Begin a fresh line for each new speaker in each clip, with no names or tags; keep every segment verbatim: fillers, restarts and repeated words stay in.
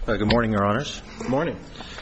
Uh, good morning, Your Honors.
Good morning.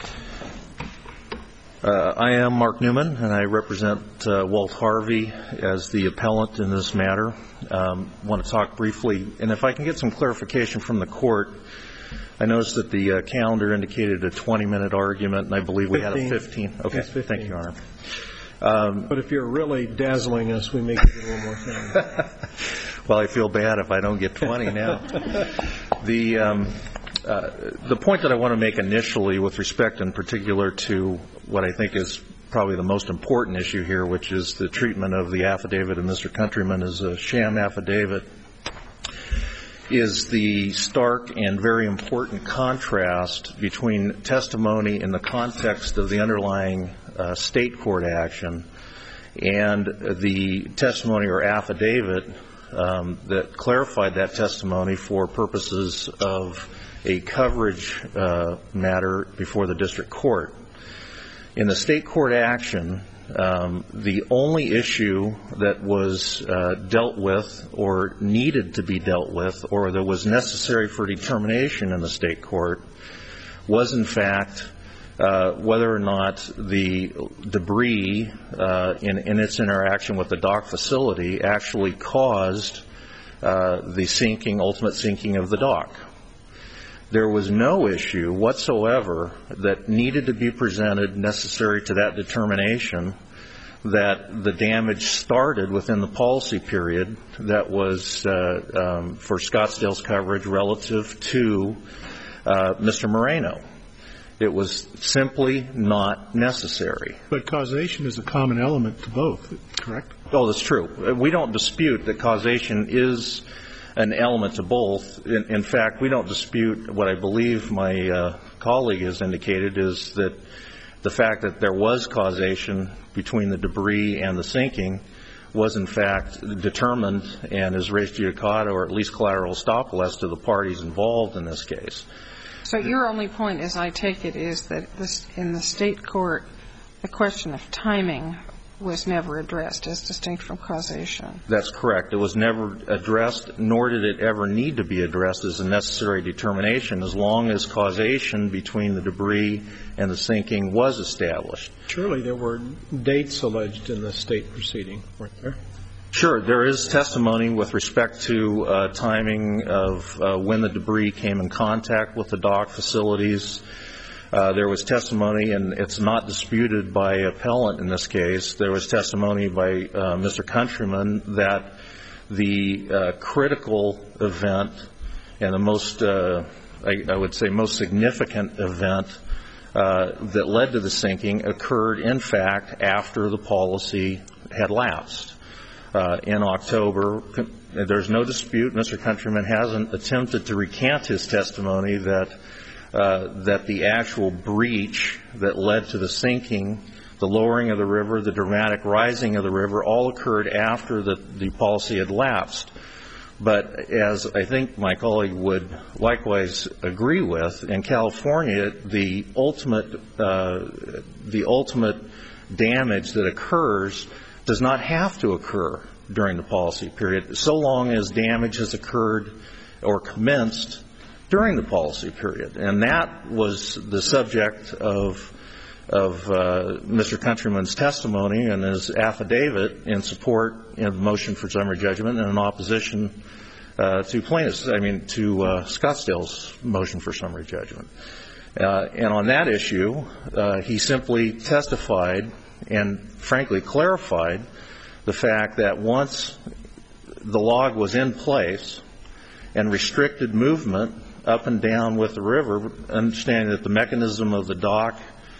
Uh, I am Mark Newman, and I represent uh, Walt Harvey as the appellant in this matter. Um, I want to talk briefly, and if I can get some clarification from the court, I noticed that the uh, calendar indicated a twenty-minute argument, and I believe we
fifteen.
had a fifteen. Okay,
It's fifteen.
Thank you, Your Honor. Um,
but if you're really dazzling us, we may give you a little more time.
Well, I feel bad if I don't get twenty now. the um, uh, the point that I want to make initially with respect in particular to what I think is probably the most important issue here, which is the treatment of the affidavit of Mister Countryman as a sham affidavit, is the stark and very important contrast between testimony in the context of the underlying uh, state court action and the testimony or affidavit um, that clarified that testimony for purposes of a coverage uh, matter before the district court. In the state court action, um, the only issue that was uh, dealt with or needed to be dealt with or that was necessary for determination in the state court was, in fact, uh, whether or not the debris uh, in, in its interaction with the dock facility actually caused uh, the sinking, ultimate sinking of the dock. There was no issue whatsoever that needed to be presented necessary to that determination that the damage started within the policy period that was uh, um, for Scottsdale's coverage relative to uh, Mister Moreno. It was simply not necessary.
But causation is a common element to both, correct?
Oh, that's true. We don't dispute that causation is an element to both. In, in fact, we don't dispute what I believe my uh, colleague has indicated is that the fact that there was causation between the debris and the sinking was in fact determined and is res judicata or at least collateral estoppel as to the parties involved in this case.
So your only point, as I take it, is that this, in the state court, the question of timing was never addressed as distinct from causation.
That's correct. It was never addressed, nor did it ever need to be addressed as a necessary determination as long as causation between the debris and the sinking was established.
Surely there were dates alleged in the state proceeding, weren't there?
Sure. There is testimony with respect to uh, timing of uh, when the debris came in contact with the dock facilities. Uh, there was testimony, and it's not disputed by appellant in this case, there was testimony by uh, Mister Countryman that the uh, critical event and the most, uh, I, I would say, most significant event uh, that led to the sinking occurred, in fact, after the policy had lapsed. Uh, in October, there's no dispute, Mister Countryman hasn't attempted to recant his testimony that Uh, that the actual breach that led to the sinking, the lowering of the river, the dramatic rising of the river, all occurred after the, the policy had lapsed. But as I think my colleague would likewise agree with, in California, the ultimate, uh, the ultimate damage that occurs does not have to occur during the policy period, so long as damage has occurred or commenced during the policy period. And that was the subject of of uh, Mister Countryman's testimony and his affidavit in support in the motion for summary judgment and in opposition uh, to plaintiffs, I mean to uh, Scottsdale's motion for summary judgment. Uh, and on that issue, uh, he simply testified and frankly clarified the fact that once the log was in place and restricted movement up and down with the river, understanding that the mechanism of the dock,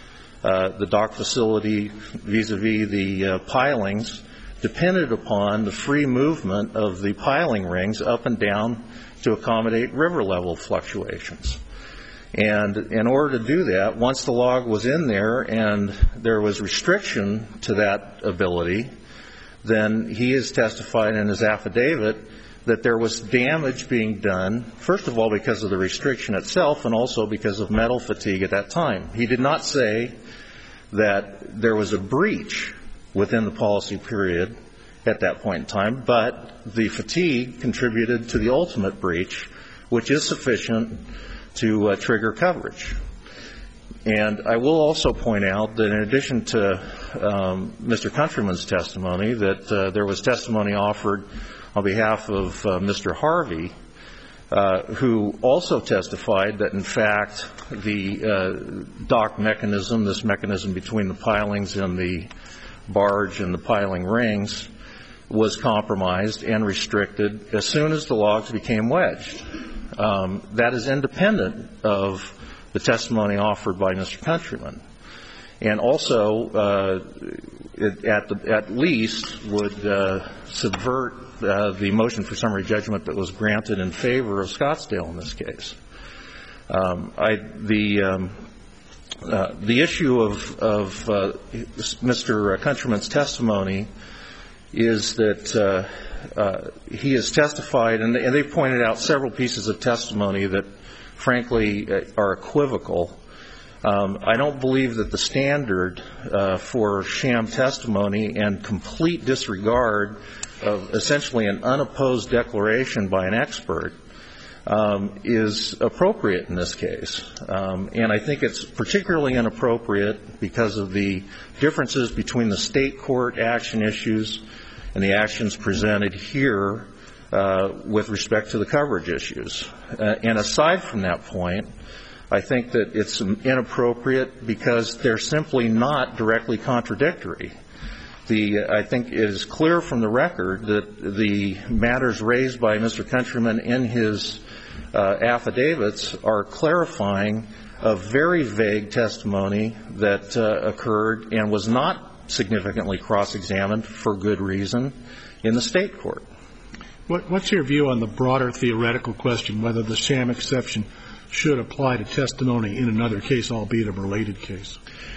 uh, the dock facility vis-a-vis the uh, pilings, depended upon the free movement of the piling rings up and down to accommodate river level fluctuations. And in order to do that, once the log was in there and there was restriction to that ability, then he has testified in his affidavit that there was damage being done, first of all because of the restriction itself and also because of metal fatigue at that time. He did not say that there was a breach within the policy period at that point in time, but the fatigue contributed to the ultimate breach, which is sufficient to uh, trigger coverage. And I will also point out that in addition to um, Mister Countryman's testimony, that uh, there was testimony offered on behalf of uh, Mister Harvey, uh, who also testified that, in fact, the uh, dock mechanism, this mechanism between the pilings and the barge and the piling rings, was compromised and restricted as soon as the logs became wedged. Um, that is independent of the testimony offered by Mister Countryman, and also uh, it, at the, at least would uh, subvert uh, the motion for summary judgment that was granted in favor of Scottsdale in this case. Um, I, the um, uh, the issue of, of uh, Mister Countryman's testimony is that uh, uh, he has testified, and they, and they pointed out several pieces of testimony that frankly are equivocal. Um, I don't believe that the standard uh, for sham testimony and complete disregard of essentially an unopposed declaration by an expert um, is appropriate in this case. Um, and I think it's particularly inappropriate because of the differences between the state court action issues and the actions presented here Uh, with respect to the coverage issues. Uh, and aside from that point, I think that it's inappropriate because they're simply not directly contradictory. The, I think it is clear from the record that the matters raised by Mister Countryman in his uh, affidavits are clarifying a very vague testimony that uh, occurred and was not significantly cross-examined for good reason in the state court.
What's your view on the broader theoretical question whether the sham exception should apply to testimony in another case, albeit a related case?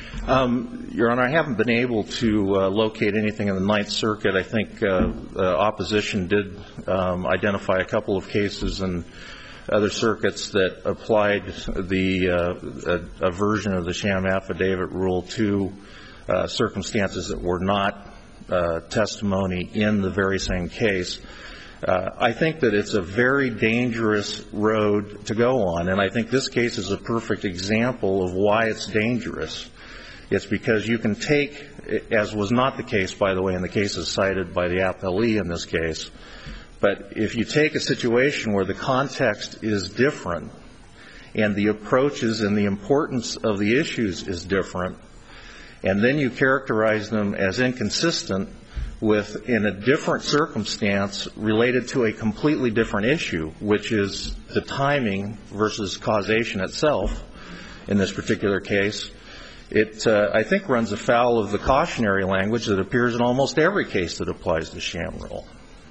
Um, Your Honor, I haven't been able to uh, locate anything in the Ninth Circuit. I think uh, uh, opposition did um, identify a couple of cases in other circuits that applied the uh, a, a version of the sham affidavit rule to uh, circumstances that were not uh, testimony in the very same case. Uh, I think that it's a very dangerous road to go on, and I think this case is a perfect example of why it's dangerous. It's because you can take, as was not the case, by the way, in the cases cited by the appellee in this case, but if you take a situation where the context is different and the approaches and the importance of the issues is different, and then you characterize them as inconsistent with, in a different circumstance related to a completely different issue, which is the timing versus causation itself in this particular case, it, uh, I think, runs afoul of the cautionary language that appears in almost every case that applies the sham rule.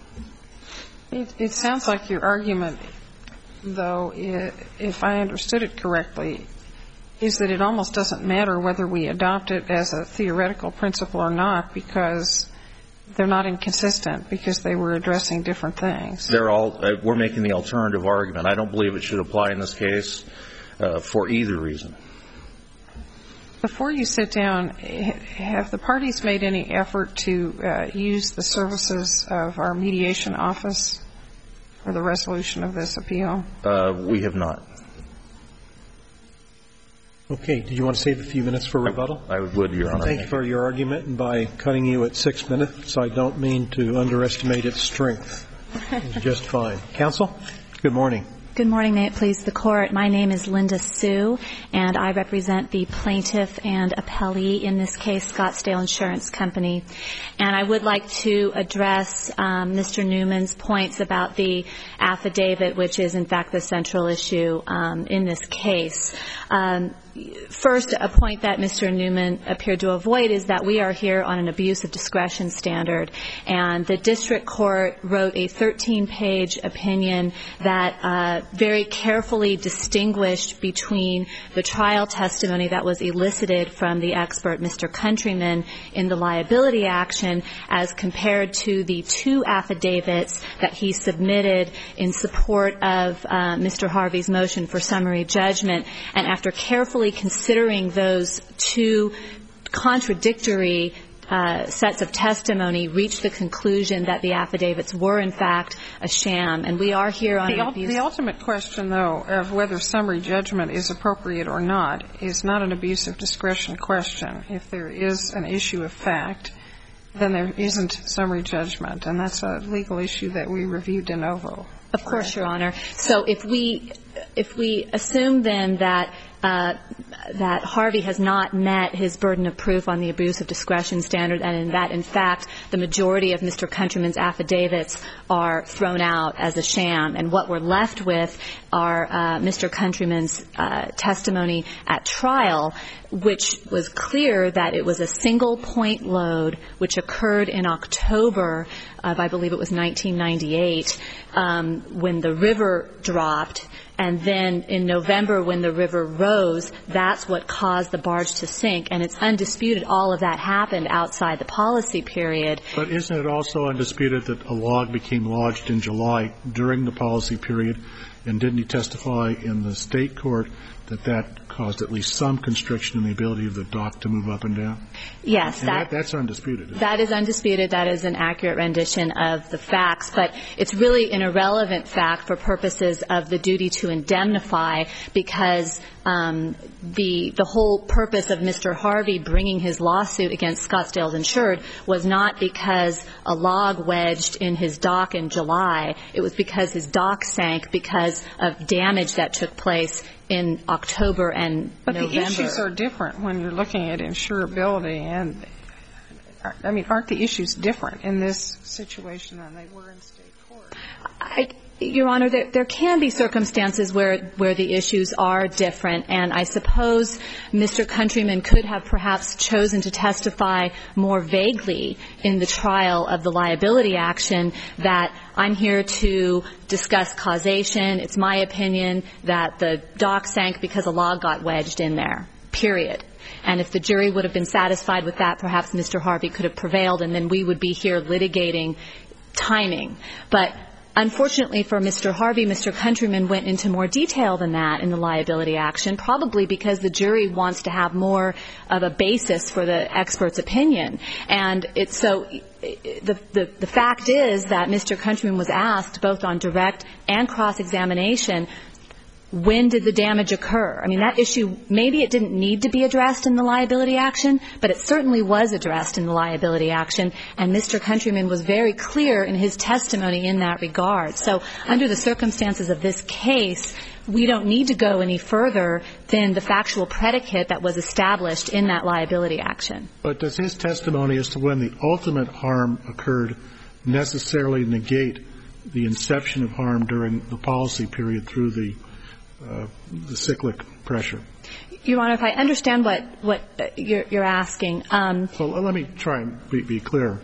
It, it sounds like your argument, though, if I understood it correctly, is that it almost doesn't matter whether we adopt it as a theoretical principle or not, because they're not inconsistent, because they were addressing different things. They're all, uh, we're making the alternative argument. I don't believe it should apply in this case uh, for either reason. Before you sit down, have the parties made any effort to uh, use the services of our mediation office for the resolution of this appeal? Uh, we have not.
Okay. Did you want to save a few minutes for rebuttal?
I would, Your Honor.
Thank you for your argument. And by cutting you at six minutes, I don't mean to underestimate its strength. It's just fine. Counsel, good morning.
Good morning. May it please the Court. My name is Linda Sue, and I represent the plaintiff and appellee in this case, Scottsdale Insurance Company. And I would like to address um, Mister Newman's points about the affidavit, which is, in fact, the central issue um, in this case. Um, First, a point that Mister Newman appeared to avoid is that we are here on an abuse of discretion standard, and the district court wrote a thirteen-page opinion that uh, very carefully distinguished between the trial testimony that was elicited from the expert, Mister Countryman, in the liability action as compared to the two affidavits that he submitted in support of uh, Mister Harvey's motion for summary judgment. And after carefully considering those two contradictory uh, sets of testimony reached the conclusion that the affidavits were, in fact, a sham. And we are here on
the,
an abuse.
The ultimate question, though, of whether summary judgment is appropriate or not is not an abuse of discretion question. If there is an issue of fact, then there isn't summary judgment, and that's a legal issue that we reviewed de novo.
Of course, Your Honor. So if we if we assume then that uh, that Harvey has not met his burden of proof on the abuse of discretion standard, and in that, in fact, the majority of Mister Countryman's affidavits are thrown out as a sham, and what we're left with are uh, Mister Countryman's uh, testimony at trial, which was clear that it was a single point load which occurred in October of, I believe it was nineteen ninety-eight, um, when the river dropped. And then in November, when the river rose, that's what caused the barge to sink. And it's undisputed all of that happened outside the policy period.
But isn't it also undisputed that a log became lodged in July during the policy period? And didn't he testify in the state court that that caused at least some constriction in the ability of the dock to move up and down?
Yes.
And
that,
that, that's undisputed.
That is undisputed. That is an accurate rendition of the facts. But it's really an irrelevant fact for purposes of the duty to indemnify, because um, the the whole purpose of Mister Harvey bringing his lawsuit against Scottsdale's insured was not because a log wedged in his dock in July. It was because his dock sank because of damage that took place in October and
but
November.
But the issues are different when you're looking at insurability. And, I mean, aren't the issues different in this situation than they were in state court?
I, Your Honor, there, there can be circumstances where, where the issues are different. And I suppose Mister Countryman could have perhaps chosen to testify more vaguely in the trial of the liability action, that I'm here to discuss causation. It's my opinion that the dock sank because a log got wedged in there, period. And if the jury would have been satisfied with that, perhaps Mister Harvey could have prevailed, and then we would be here litigating timing. But unfortunately for Mister Harvey, Mister Countryman went into more detail than that in the liability action, probably because the jury wants to have more of a basis for the expert's opinion. And it's so the, the, the fact is that Mister Countryman was asked both on direct and cross-examination, when did the damage occur? I mean, that issue, maybe it didn't need to be addressed in the liability action, but it certainly was addressed in the liability action, and Mister Countryman was very clear in his testimony in that regard. So under the circumstances of this case, we don't need to go any further than the factual predicate that was established in that liability action. But
does his testimony as to when the ultimate harm occurred necessarily negate the inception of harm during the policy period through the Uh, the cyclic pressure?
Your Honor, if I understand what, what you're, you're asking. Um,
so let me try and be, be clear.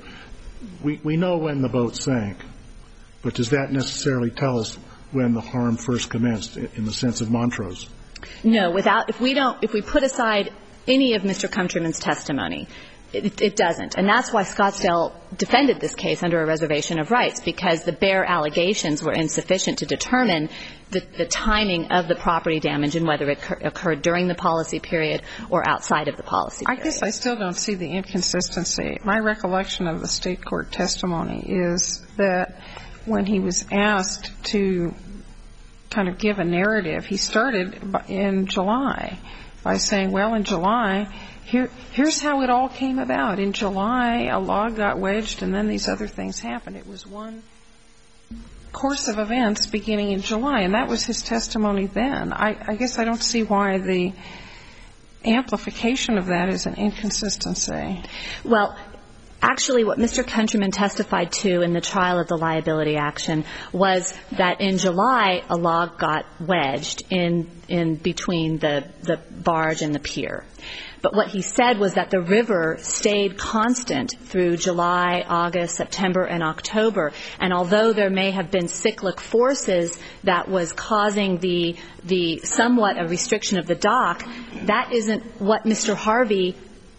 We, we know when the boat sank, but does that necessarily tell us when the harm first commenced in, in the sense of Montrose?
No. Without, if we don't, if we put aside any of Mister Countryman's testimony, It, it doesn't. And that's why Scottsdale defended this case under a reservation of rights, because the bare allegations were insufficient to determine the, the timing of the property damage and whether it cur- occurred during the policy period or outside of the policy period.
I guess I still don't see the inconsistency. My recollection of the state court testimony is that when he was asked to kind of give a narrative, he started in July by saying, well, in July, Here, here's how it all came about. In July, a log got wedged, and then these other things happened. It was one course of events beginning in July, and that was his testimony then. I, I guess I don't see why the amplification of that is an inconsistency.
Well, actually, what Mister Countryman testified to in the trial of the liability action was that in July, a log got wedged in, in between the, the barge and the pier. But what he said was that the river stayed constant through July, August, September, and October. And although there may have been cyclic forces that was causing the, the somewhat a restriction of the dock, that isn't what Mister Harvey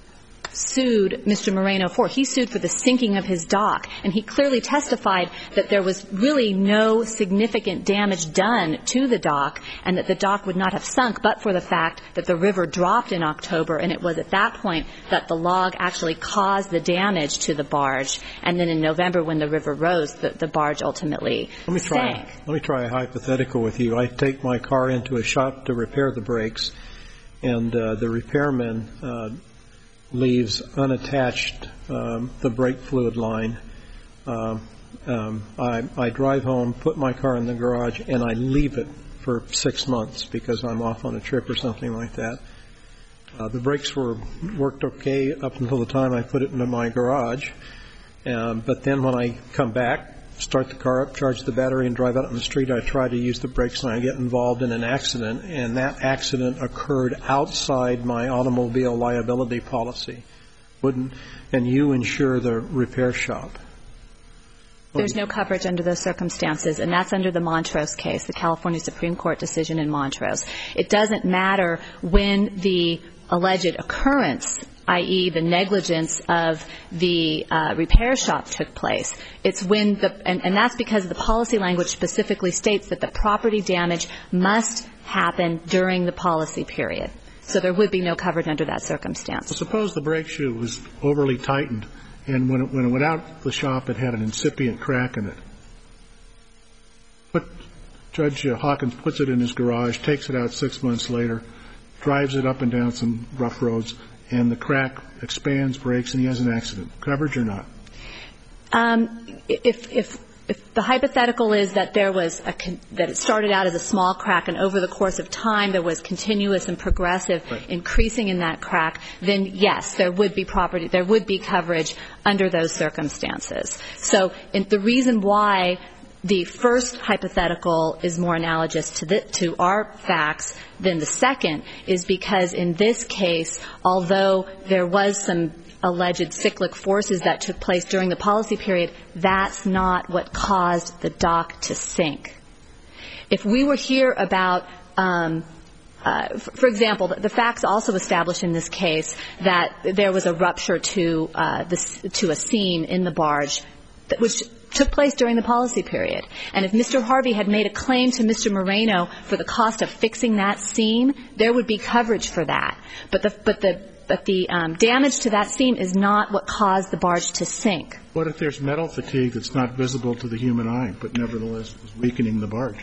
sued Mister Moreno for. He sued for the sinking of his dock, and he clearly testified that there was really no significant damage done to the dock and that the dock would not have sunk but for the fact that the river dropped in October, and it was at that point that the log actually caused the damage to the barge. And then in November, when the river rose, the, the barge ultimately
let me try,
sank.
Let me try a hypothetical with you. I take my car into a shop to repair the brakes, and uh, the repairman uh, leaves unattached um, the brake fluid line. Uh, um, I, I drive home, put my car in the garage, and I leave it for six months because I'm off on a trip or something like that. Uh, the brakes were worked okay up until the time I put it into my garage. Um, but then when I come back, start the car up, charge the battery, and drive out on the street, I try to use the brakes and I get involved in an accident, and that accident occurred outside my automobile liability policy. Wouldn't, and you insure the repair shop.
There's no coverage under those circumstances, and that's under the Montrose case, the California Supreme Court decision in Montrose. It doesn't matter when the alleged occurrence, that is the negligence of the uh, repair shop took place. It's when the, and, and that's because the policy language specifically states that the property damage must happen during the policy period. So there would be no coverage under that circumstance.
Well, suppose the brake shoe was overly tightened, and when it, when it went out the shop, it had an incipient crack in it. But Judge Hawkins puts it in his garage, takes it out six months later, drives it up and down some rough roads, and the crack expands, breaks, and he has an accident. Coverage or not?
Um, if, if, if the hypothetical is that there was a con- that it started out as a small crack, and over the course of time there was continuous and progressive
right.
increasing in that crack, then yes, there would be property, there would be coverage under those circumstances. So in, the reason why the first hypothetical is more analogous to, the, to our facts than the second is because in this case, although there was some alleged cyclic forces that took place during the policy period, that's not what caused the dock to sink. If we were here about um, Uh, for example, the facts also establish in this case that there was a rupture to uh, the, to a seam in the barge, that, which took place during the policy period. And if Mister Harvey had made a claim to Mister Moreno for the cost of fixing that seam, there would be coverage for that. But the but the but the um, damage to that seam is not what caused the barge to sink.
What if there's metal fatigue that's not visible to the human eye, but nevertheless is weakening the barge?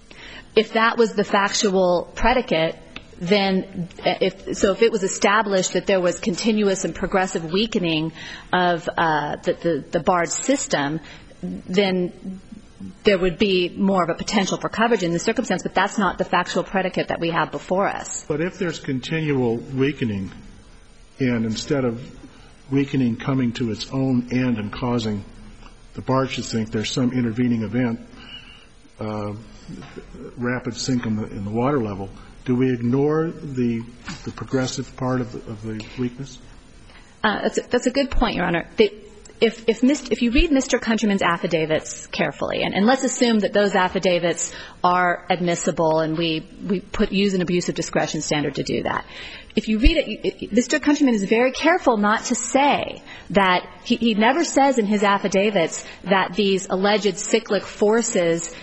If that was the factual predicate, then if so if it was established that there was continuous and progressive weakening of uh, the, the, the barge system, then there would be more of a potential for coverage in this circumstance, but that's not the factual predicate that we have before us.
But if there's continual weakening, and instead of weakening coming to its own end and causing the barge to sink, there's some intervening event, uh, rapid sink in the, in the water level, do we ignore the, the progressive part of the, of the weakness?
Uh, that's, a, that's a good point, Your Honor. The, if, if, if you read Mister Countryman's affidavits carefully, and, and let's assume that those affidavits are admissible and we, we put, use an abuse of discretion standard to do that. If you read it, Mister Countryman is very careful not to say that he, he never says in his affidavits that these alleged cyclic forces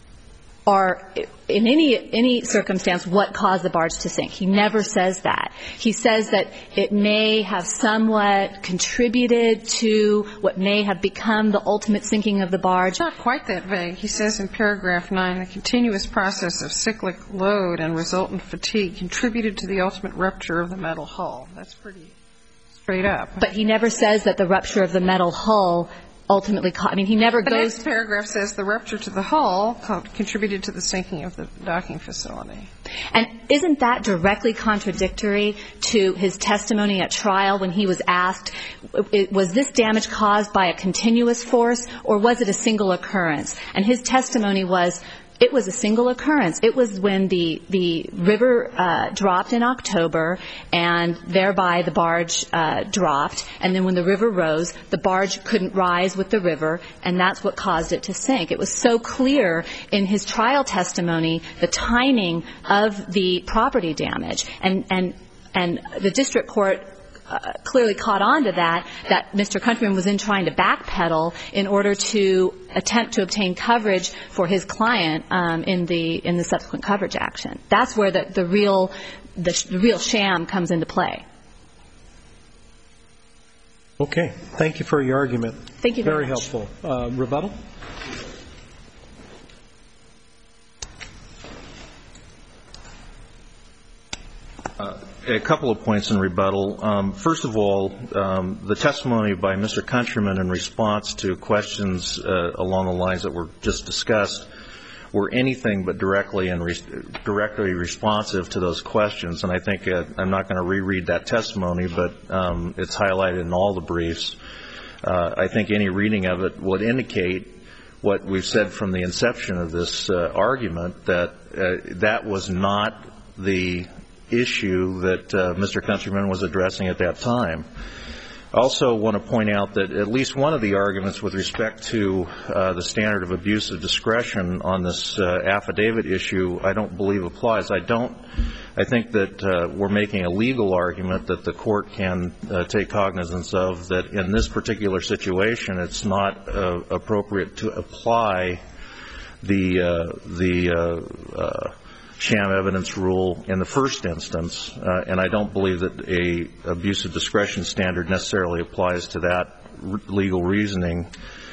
are in any any circumstance what caused the barge to sink. He never says that. He says that it may have somewhat contributed to what may have become the ultimate sinking of the barge.
It's not quite that vague. He says in paragraph nine, the continuous process of cyclic load and resultant fatigue contributed to the ultimate rupture of the metal hull. That's pretty straight up.
But he never says that the rupture of the metal hull ultimately caused. I mean, he never
the
goes.
The next paragraph says the rupture to the hull contributed to the sinking of the docking facility.
And isn't that directly contradictory to his testimony at trial when he was asked, was this damage caused by a continuous force or was it a single occurrence? And his testimony was, it was a single occurrence. It was when the the river uh, dropped in October, and thereby the barge uh, dropped. And then when the river rose, the barge couldn't rise with the river, and that's what caused it to sink. It was so clear in his trial testimony the timing of the property damage, and and and the district court uh, clearly caught on to that, that Mister Countryman was in trying to backpedal in order to attempt to obtain coverage for his client um, in the in the subsequent coverage action. That's where the, the real the, the real sham comes into play.
Okay. Thank you for your argument.
Thank you very,
very
much.
helpful. Uh, rebuttal?
Uh, a couple of points in rebuttal. Um, first of all, um, the testimony by Mister Countryman in response to questions uh, along the lines that were just discussed were anything but directly and re- directly responsive to those questions. And I think uh, I'm not going to reread that testimony, but um, it's highlighted in all the briefs. Uh, I think any reading of it would indicate what we've said from the inception of this uh, argument, that uh, that was not the issue that uh, Mister Countryman was addressing at that time. I also want to point out that at least one of the arguments with respect to uh, the standard of abuse of discretion on this uh, affidavit issue I don't believe applies. I don't. I think that uh, we're making a legal argument that the court can uh, take cognizance of, that in this particular situation it's not uh, appropriate to apply the uh, the uh, uh, sham evidence rule in the first instance, uh, and I don't believe that a abuse of discretion standard necessarily applies to that r- legal reasoning.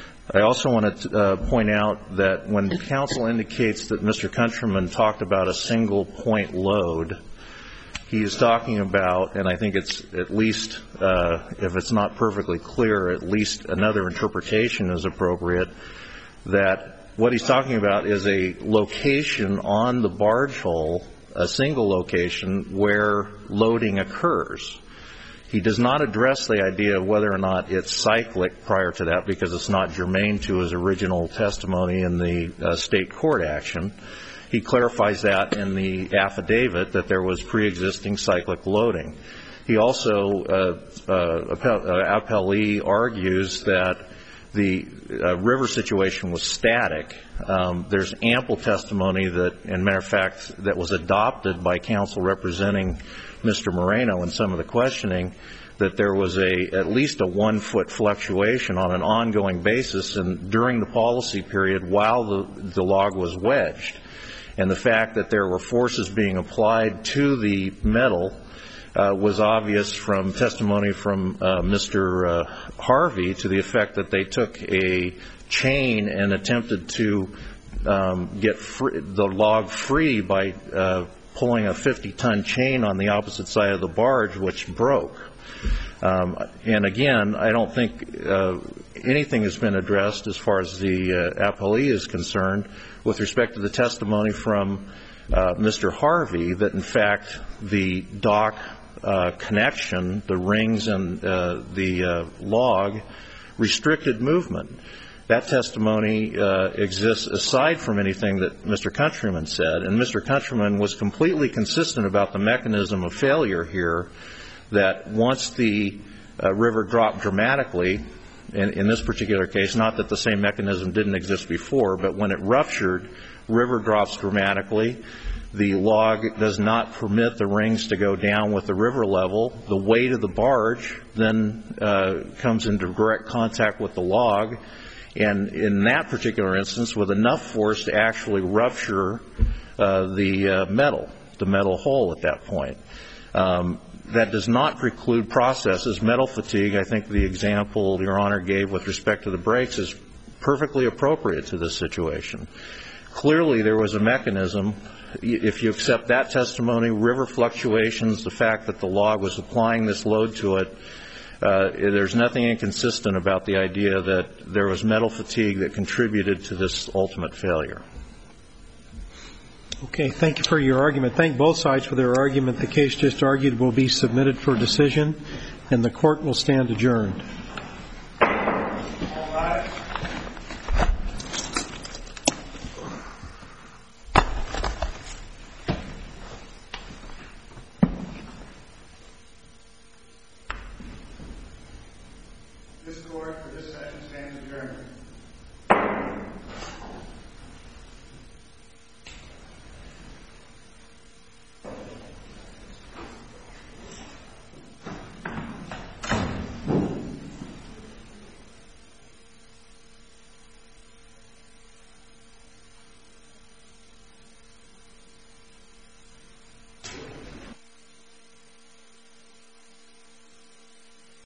I also want to uh, point out that when counsel indicates that Mister Countryman talked about a single point load, he is talking about, and I think it's at least, uh, if it's not perfectly clear, at least another interpretation is appropriate, that what he's talking about is a location on the barge hull, a single location where loading occurs. He does not address the idea of whether or not it's cyclic prior to that, because it's not germane to his original testimony in the uh, state court action. He clarifies that in the affidavit, that there was pre-existing cyclic loading. He also, uh, uh, appellee argues that the uh, river situation was static. Um, there's ample testimony that, and matter of fact, that was adopted by counsel representing Mister Moreno in some of the questioning, that there was a at least a one-foot fluctuation on an ongoing basis and during the policy period while the, the log was wedged. And the fact that there were forces being applied to the metal Uh, was obvious from testimony from uh, Mister Uh, Harvey, to the effect that they took a chain and attempted to um, get free, the log free by uh, pulling a fifty-ton chain on the opposite side of the barge, which broke. Um, and again, I don't think uh, anything has been addressed as far as the uh, appellee is concerned with respect to the testimony from uh, Mister Harvey, that in fact the dock Uh, connection, the rings and uh, the uh, log, restricted movement. That testimony uh, exists aside from anything that Mister Countryman said, and Mister Countryman was completely consistent about the mechanism of failure here, that once the uh, river dropped dramatically, in, in this particular case, not that the same mechanism didn't exist before, but when it ruptured, river drops dramatically. The log does not permit the rings to go down with the river level. The weight of the barge then uh, comes into direct contact with the log, and in that particular instance, with enough force to actually rupture uh, the uh, metal, the metal hull at that point. Um, that does not preclude processes. Metal fatigue, I think the example Your Honor gave with respect to the brakes is perfectly appropriate to this situation. Clearly, there was a mechanism. If you accept that testimony, river fluctuations, the fact that the log was applying this load to it, uh, there's nothing inconsistent about the idea that there was metal fatigue that contributed to this ultimate failure.
Okay, thank you for your argument. Thank both sides for their argument. The case just argued will be submitted for decision, and the court will stand adjourned.